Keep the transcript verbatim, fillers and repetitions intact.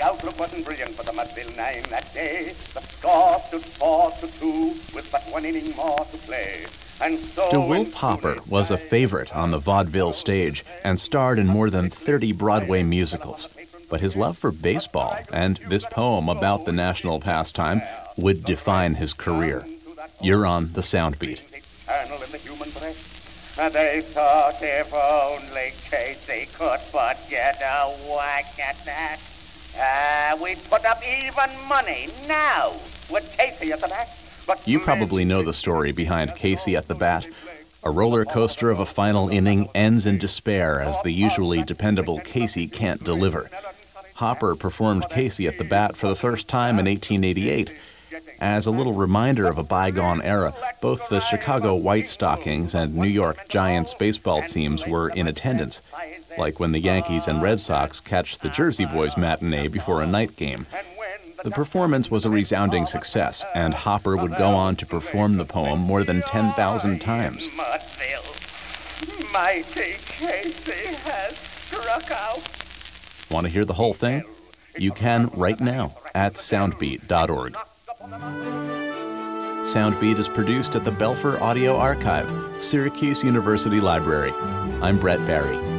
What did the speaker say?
The outlook wasn't brilliant for the Mudville Nine that day. The score stood four to two with but one inning more to play. And so DeWolf Hopper was a favorite on the vaudeville stage and starred in more than thirty Broadway musicals. But his love for baseball and this poem about the national pastime would define his career. You're on the Soundbeat. They thought if only Casey could but get a whack at that. Uh, we'd put up even money now with Casey at the bat. But You probably know the story behind Casey at the bat. A roller coaster of a final inning ends in despair as the usually dependable Casey can't deliver. Hopper performed Casey at the bat for the first time in eighteen eighty-eight. As a little reminder of a bygone era, both the Chicago White Stockings and New York Giants baseball teams were in attendance, like when the Yankees and Red Sox catch the Jersey Boys matinee before a night game. The performance was a resounding success, and Hopper would go on to perform the poem more than ten thousand times. Mudville, mighty Casey has struck out. Want to hear the whole thing? You can right now at soundbeat dot org. Soundbeat is produced at the Belfer Audio Archive, Syracuse University Library. I'm Brett Barry.